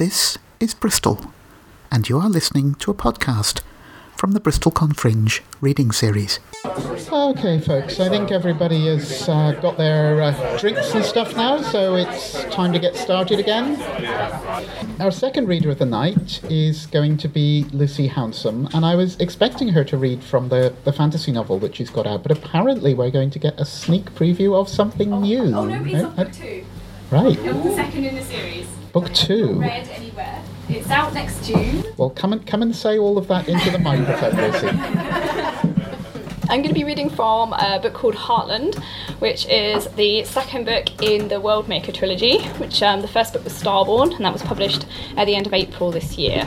This is Bristol, and you are listening to a podcast from the BristolCon Fringe reading series. Okay, folks, I think everybody has got their drinks and stuff now, so it's time to get started again. Our second reader of the night is going to be Lucy Hounsome, and I was expecting her to read from the fantasy novel that she's got out, but apparently we're going to get a sneak preview of something new. Oh no, it's on book 2. Right. It was the second in the series. Book 2. Not read anywhere. It's out next June. Well, come and say all of that into the microphone, Lucy. I'm going to be reading from a book called Heartland, which is the second book in the Worldmaker trilogy, which the first book was Starborn, and that was published at the end of April this year.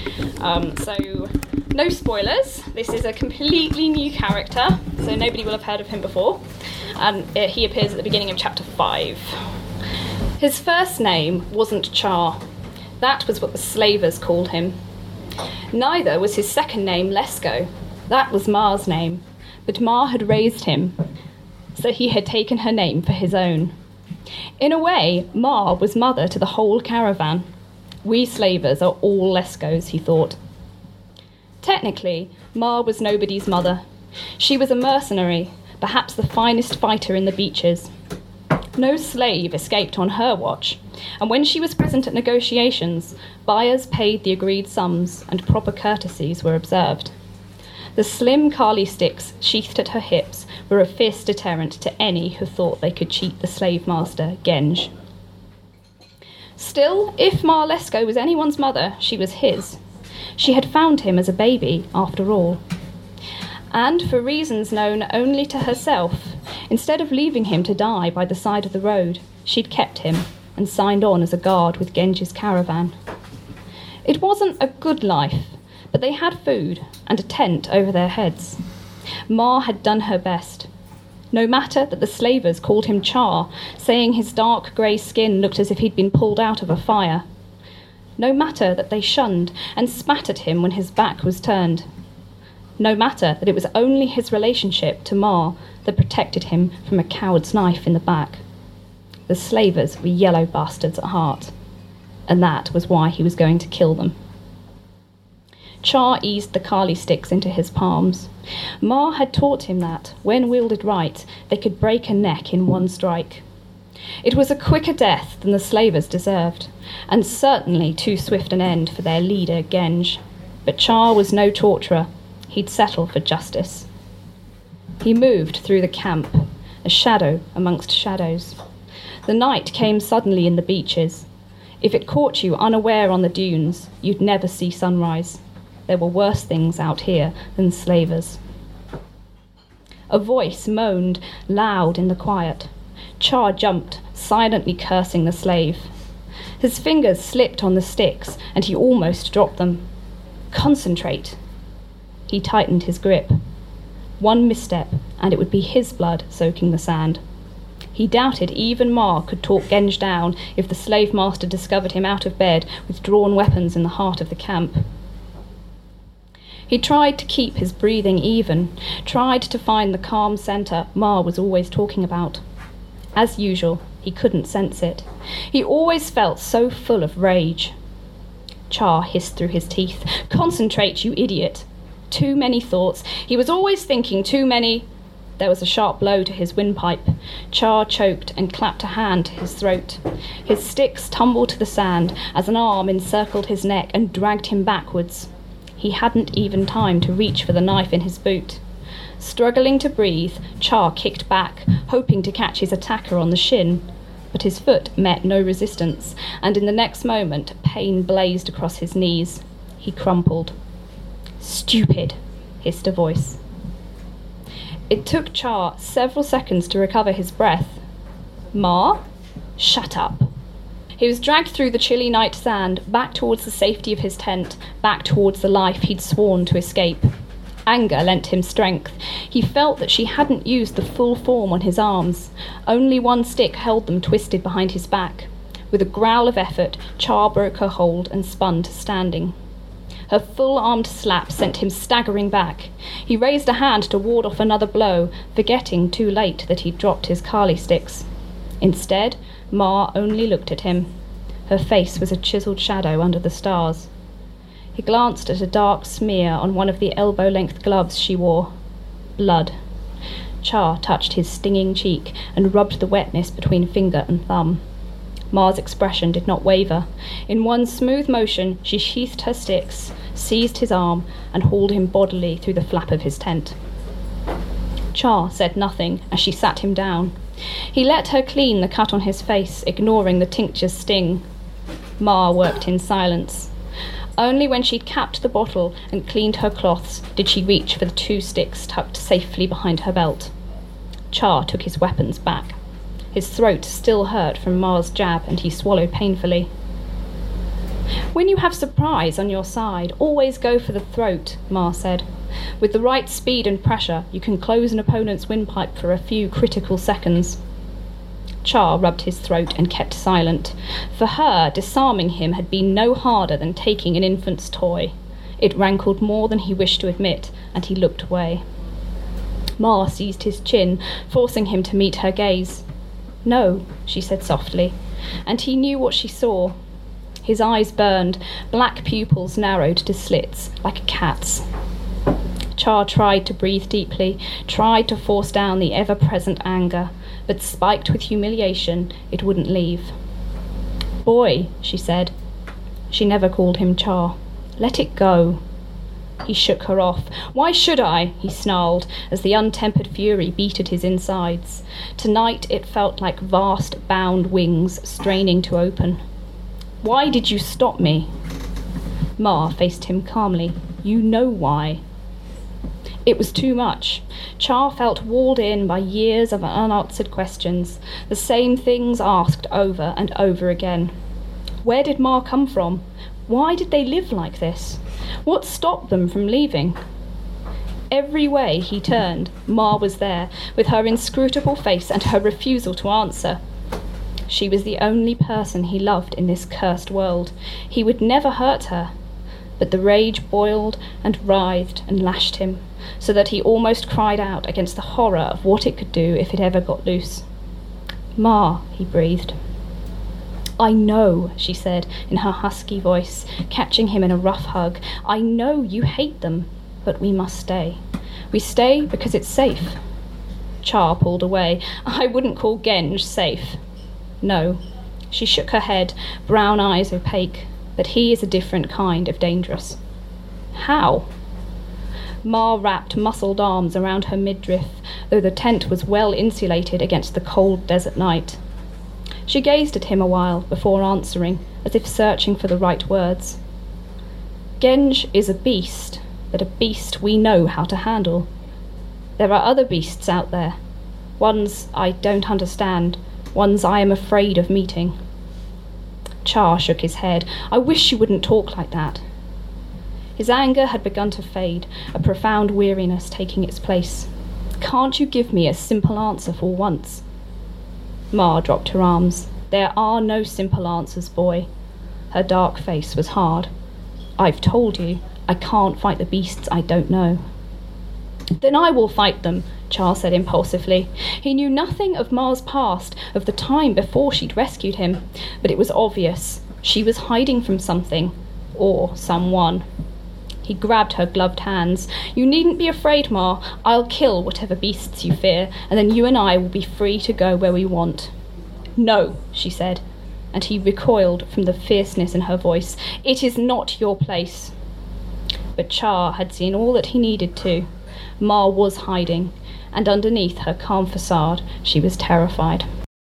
So, no spoilers. This is a completely new character, so nobody will have heard of him before, and he appears at the beginning of chapter 5. His first name wasn't Char. That was what the slavers called him. Neither was his second name Lesko. That was Mar's name. But Mar had raised him, so he had taken her name for his own. In a way, Mar was mother to the whole caravan. We slavers are all Leskos, he thought. Technically, Mar was nobody's mother. She was a mercenary, perhaps the finest fighter in the Beaches. No slave escaped on her watch, and when she was present at negotiations, buyers paid the agreed sums and proper courtesies were observed. The slim Kali sticks sheathed at her hips were a fierce deterrent to any who thought they could cheat the slave master, Genge. Still, if Mar Lesko was anyone's mother, she was his. She had found him as a baby, after all. And for reasons known only to herself, instead of leaving him to die by the side of the road, she'd kept him and signed on as a guard with Genge's caravan. It wasn't a good life, but they had food and a tent over their heads. Mar had done her best. No matter that the slavers called him Char, saying his dark grey skin looked as if he'd been pulled out of a fire. No matter that they shunned and spat at him when his back was turned. No matter that it was only his relationship to Mar that protected him from a coward's knife in the back. The slavers were yellow bastards at heart, and that was why he was going to kill them. Char eased the Kali sticks into his palms. Mar had taught him that, when wielded right, they could break a neck in one strike. It was a quicker death than the slavers deserved, and certainly too swift an end for their leader, Genge. But Char was no torturer. He'd settle for justice. He moved through the camp, a shadow amongst shadows. The night came suddenly in the Beaches. If it caught you unaware on the dunes, you'd never see sunrise. There were worse things out here than slavers. A voice moaned, loud in the quiet. Char jumped, silently cursing the slave. His fingers slipped on the sticks, and he almost dropped them. Concentrate. He tightened his grip. One misstep, and it would be his blood soaking the sand. He doubted even Mar could talk Genge down if the slave master discovered him out of bed with drawn weapons in the heart of the camp. He tried to keep his breathing even, tried to find the calm centre Mar was always talking about. As usual, he couldn't sense it. He always felt so full of rage. Char hissed through his teeth. Concentrate, you idiot. Too many thoughts. He was always thinking too many. There was a sharp blow to his windpipe. Char choked and clapped a hand to his throat. His sticks tumbled to the sand as an arm encircled his neck and dragged him backwards. He hadn't even time to reach for the knife in his boot. Struggling to breathe, Char kicked back, hoping to catch his attacker on the shin. But his foot met no resistance, and in the next moment, pain blazed across his knees. He crumpled. Stupid, hissed a voice. It took Char several seconds to recover his breath. Mar? Shut up. He was dragged through the chilly night sand, back towards the safety of his tent, back towards the life he'd sworn to escape. Anger lent him strength. He felt that she hadn't used the full form on his arms. Only one stick held them twisted behind his back. With a growl of effort, Char broke her hold and spun to standing. Her full-armed slap sent him staggering back. He raised a hand to ward off another blow, forgetting too late that he'd dropped his Kali sticks. Instead, Mar only looked at him. Her face was a chiselled shadow under the stars. He glanced at a dark smear on one of the elbow-length gloves she wore. Blood. Char touched his stinging cheek and rubbed the wetness between finger and thumb. Ma's expression did not waver. In one smooth motion, she sheathed her sticks, seized his arm, and hauled him bodily through the flap of his tent. Char said nothing as she sat him down. He let her clean the cut on his face, ignoring the tincture's sting. Ma worked in silence. Only when she'd capped the bottle and cleaned her cloths did she reach for the 2 sticks tucked safely behind her belt. Char took his weapons back. His throat still hurt from Ma's jab, and he swallowed painfully. "When you have surprise on your side, always go for the throat," Ma said. "With the right speed and pressure, you can close an opponent's windpipe for a few critical seconds." Char rubbed his throat and kept silent. For her, disarming him had been no harder than taking an infant's toy. It rankled more than he wished to admit, and he looked away. Ma seized his chin, forcing him to meet her gaze. "No," she said softly, and he knew what she saw. His eyes burned, black pupils narrowed to slits, like a cat's. Char tried to breathe deeply, tried to force down the ever-present anger, but spiked with humiliation, it wouldn't leave. "Boy," she said. She never called him Char. "Let it go." He shook her off. "Why should I?" he snarled, as the untempered fury beat at his insides. Tonight it felt like vast, bound wings straining to open. "Why did you stop me?" Ma faced him calmly. "You know why." It was too much. Char felt walled in by years of unanswered questions, the same things asked over and over again. Where did Ma come from? Why did they live like this? What stopped them from leaving? Every way he turned, Ma was there, with her inscrutable face and her refusal to answer. She was the only person he loved in this cursed world. He would never hurt her. But the rage boiled and writhed and lashed him, so that he almost cried out against the horror of what it could do if it ever got loose. "Ma," he breathed. "I know," she said in her husky voice, catching him in a rough hug. "I know you hate them, but we must stay. We stay because it's safe." Char pulled away. "I wouldn't call Genge safe." "No." She shook her head, brown eyes opaque. "But he is a different kind of dangerous." "How?" Ma wrapped muscled arms around her midriff, though the tent was well insulated against the cold desert night. She gazed at him a while before answering, as if searching for the right words. "Genge is a beast, but a beast we know how to handle. There are other beasts out there, ones I don't understand, ones I am afraid of meeting." Char shook his head. "I wish you wouldn't talk like that." His anger had begun to fade, a profound weariness taking its place. "Can't you give me a simple answer for once?" Ma dropped her arms. "There are no simple answers, boy." Her dark face was hard. "I've told you, I can't fight the beasts I don't know." "Then I will fight them," Char said impulsively. He knew nothing of Ma's past, of the time before she'd rescued him, but it was obvious. She was hiding from something, or someone. He grabbed her gloved hands. "You needn't be afraid, Ma. I'll kill whatever beasts you fear, and then you and I will be free to go where we want." "No," she said, and he recoiled from the fierceness in her voice. "It is not your place." But Char had seen all that he needed to. Ma was hiding, and underneath her calm facade, she was terrified.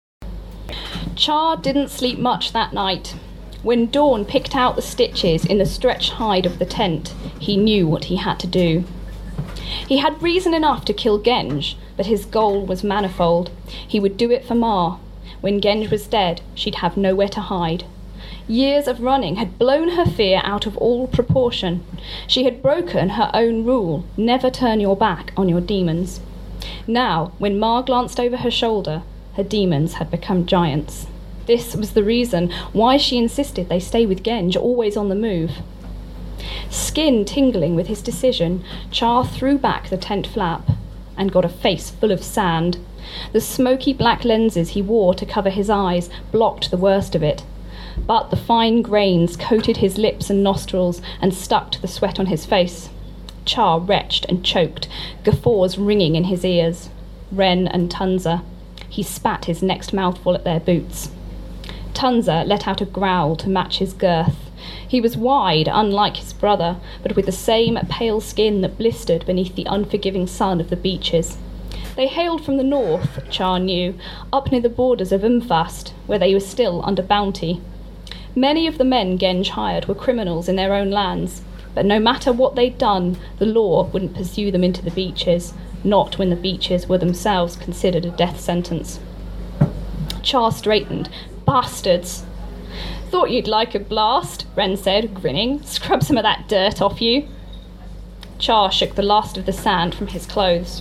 Char didn't sleep much that night. When Dawn picked out the stitches in the stretch hide of the tent, he knew what he had to do. He had reason enough to kill Genge, but his goal was manifold. He would do it for Ma. When Genge was dead, she'd have nowhere to hide. Years of running had blown her fear out of all proportion. She had broken her own rule, never turn your back on your demons. Now, when Ma glanced over her shoulder, her demons had become giants. This was the reason why she insisted they stay with Genge, always on the move. Skin tingling with his decision, Char threw back the tent flap and got a face full of sand. The smoky black lenses he wore to cover his eyes blocked the worst of it. but the fine grains coated his lips and nostrils and stuck to the sweat on his face. Char retched and choked, guffaws ringing in his ears. Ren and Tunza. He spat his next mouthful at their boots. Tunza let out a growl to match his girth. He was wide, unlike his brother, but with the same pale skin that blistered beneath the unforgiving sun of the beaches. They hailed from the north, Char knew, up near the borders of Umfast, where they were still under bounty. Many of the men Genj hired were criminals in their own lands, but no matter what they'd done, the law wouldn't pursue them into the beaches, not when the beaches were themselves considered a death sentence. Char straightened. Bastards! Thought you'd like a blast, Ren said, grinning. Scrub some of that dirt off you. Char shook the last of the sand from his clothes.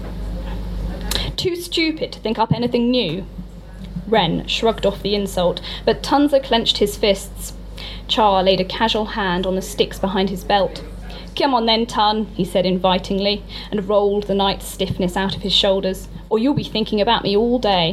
Too stupid to think up anything new. Ren shrugged off the insult, but Tunza clenched his fists. Char laid a casual hand on the sticks behind his belt. Come on then, Tun, he said invitingly, and rolled the night's stiffness out of his shoulders, or you'll be thinking about me all day.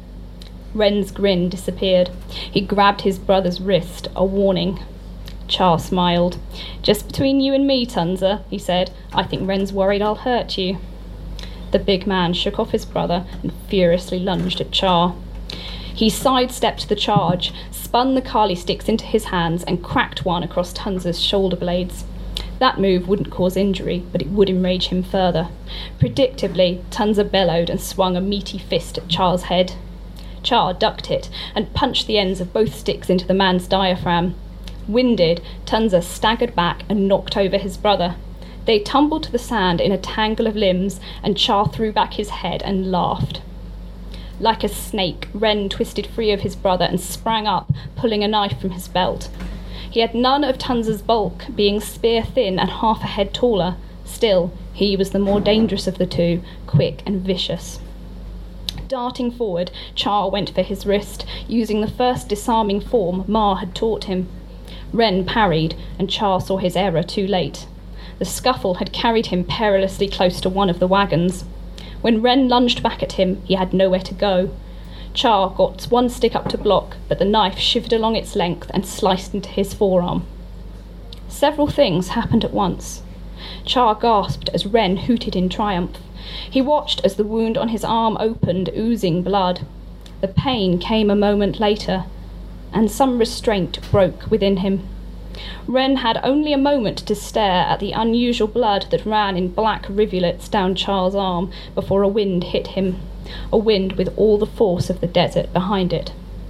Ren's grin disappeared. He grabbed his brother's wrist, a warning. Char smiled. Just between you and me, Tunza, he said. I think Ren's worried I'll hurt you. The big man shook off his brother and furiously lunged at Char. He sidestepped the charge, spun the Kali sticks into his hands and cracked one across Tunza's shoulder blades. That move wouldn't cause injury, but it would enrage him further. Predictably, Tunza bellowed and swung a meaty fist at Char's head. Char ducked it and punched the ends of both sticks into the man's diaphragm. Winded, Tunza staggered back and knocked over his brother. They tumbled to the sand in a tangle of limbs, and Char threw back his head and laughed. Like a snake, Ren twisted free of his brother and sprang up, pulling a knife from his belt. He had none of Tunza's bulk, being spear-thin and half a head taller. Still, he was the more dangerous of the two, quick and vicious. Darting forward, Char went for his wrist, using the first disarming form Ma had taught him. Ren parried, and Char saw his error too late. The scuffle had carried him perilously close to one of the wagons. When Ren lunged back at him, he had nowhere to go. Char got one stick up to block, but the knife shivered along its length and sliced into his forearm. Several things happened at once. Char gasped as Ren hooted in triumph. He watched as the wound on his arm opened, oozing blood. The pain came a moment later, and some restraint broke within him. Ren had only a moment to stare at the unusual blood that ran in black rivulets down Char's arm before a wind hit him, a wind with all the force of the desert behind it.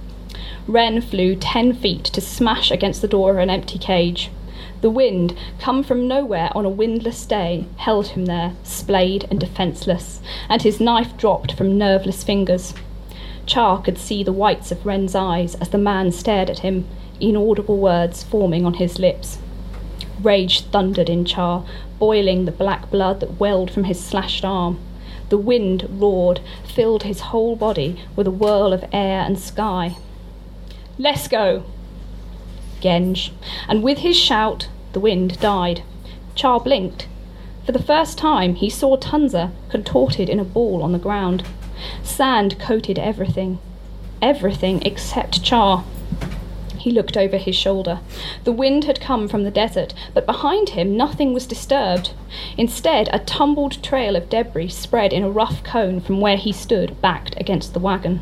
Ren flew 10 feet to smash against the door of an empty cage. The wind, come from nowhere on a windless day, held him there, splayed and defenceless, and his knife dropped from nerveless fingers. Char could see the whites of Ren's eyes as the man stared at him, inaudible words forming on his lips. Rage thundered in Char, boiling the black blood that welled from his slashed arm. The wind roared, filled his whole body with a whirl of air and sky. "Let's go!" Genj, and with his shout, the wind died. Char blinked. For the first time, he saw Tunza contorted in a ball on the ground. Sand coated everything. Everything except Char. He looked over his shoulder. The wind had come from the desert, but behind him nothing was disturbed. Instead, a tumbled trail of debris spread in a rough cone from where he stood, backed against the wagon.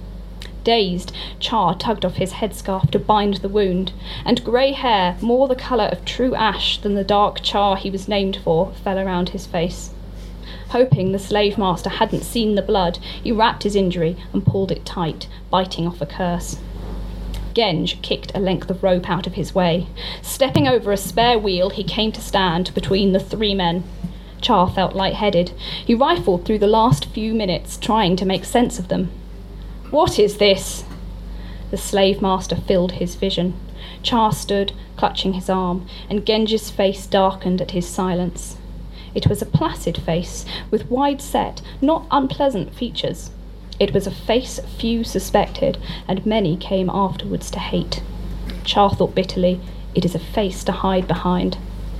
Dazed, Char tugged off his headscarf to bind the wound, and grey hair, more the colour of true ash than the dark Char he was named for, fell around his face. Hoping the slave master hadn't seen the blood, he wrapped his injury and pulled it tight, biting off a curse. Genj kicked a length of rope out of his way. Stepping over a spare wheel, he came to stand between the 3 men. Char felt lightheaded. He rifled through the last few minutes, trying to make sense of them. "What is this?" The slave master filled his vision. Char stood, clutching his arm, and Genj's face darkened at his silence. It was a placid face, with wide-set, not unpleasant features. It was a face few suspected, and many came afterwards to hate. Char thought bitterly, it is a face to hide behind.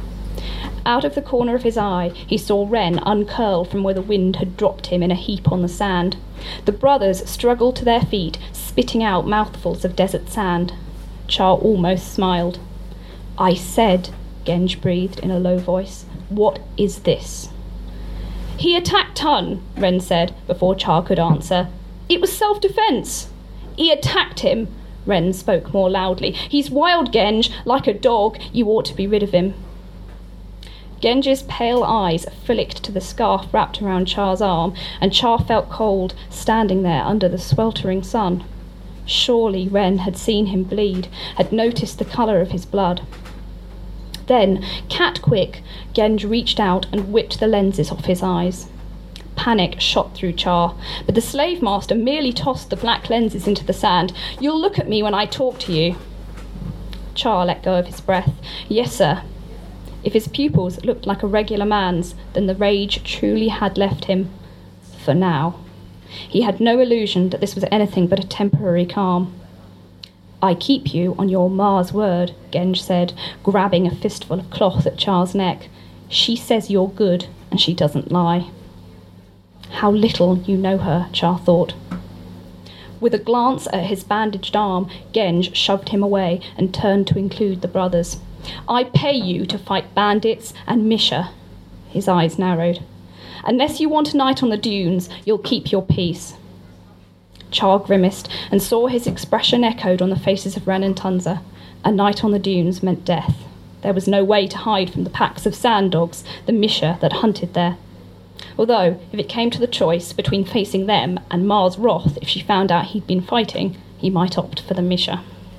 Out of the corner of his eye, he saw Ren uncurl from where the wind had dropped him in a heap on the sand. The brothers struggled to their feet, spitting out mouthfuls of desert sand. Char almost smiled. "I said," Genge breathed in a low voice, "what is this?" "He attacked Tun," Ren said, before Char could answer. "It was self-defence." "He attacked him," Ren spoke more loudly. "He's wild, Genge, like a dog. You ought to be rid of him." Genge's pale eyes flicked to the scarf wrapped around Char's arm, and Char felt cold, standing there under the sweltering sun. Surely Ren had seen him bleed, had noticed the colour of his blood. Then, cat-quick, Genge reached out and whipped the lenses off his eyes. Panic shot through Char, but the slave master merely tossed the black lenses into the sand. "You'll look at me when I talk to you." Char let go of his breath. "Yes, sir." If his pupils looked like a regular man's, then the rage truly had left him. For now. He had no illusion that this was anything but a temporary calm. "I keep you on your Ma's word," Genge said, grabbing a fistful of cloth at Char's neck. "She says you're good, and she doesn't lie." How little you know her, Char thought. With a glance at his bandaged arm, Genge shoved him away and turned to include the brothers. "I pay you to fight bandits and Misha." His eyes narrowed. "Unless you want a night on the dunes, you'll keep your peace." Char grimaced and saw his expression echoed on the faces of Ren and Tunza. A night on the dunes meant death. There was no way to hide from the packs of sand dogs, the Misha that hunted there. Although, if it came to the choice between facing them and Ma's wrath if she found out he'd been fighting, he might opt for the Misha.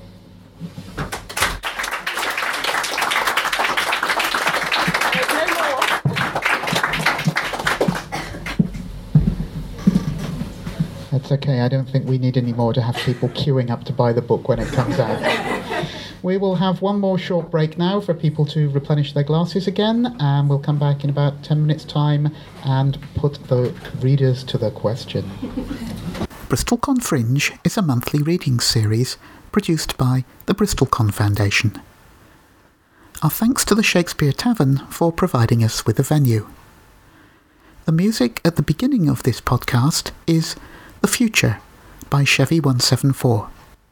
That's okay, I don't think we need any more to have people queuing up to buy the book when it comes out. We will have one more short break now for people to replenish their glasses again, and we'll come back in about 10 minutes' time and put the readers to the question. BristolCon Fringe is a monthly reading series produced by the BristolCon Foundation. Our thanks to the Shakespeare Tavern for providing us with a venue. The music at the beginning of this podcast is The Future by Chevy 174.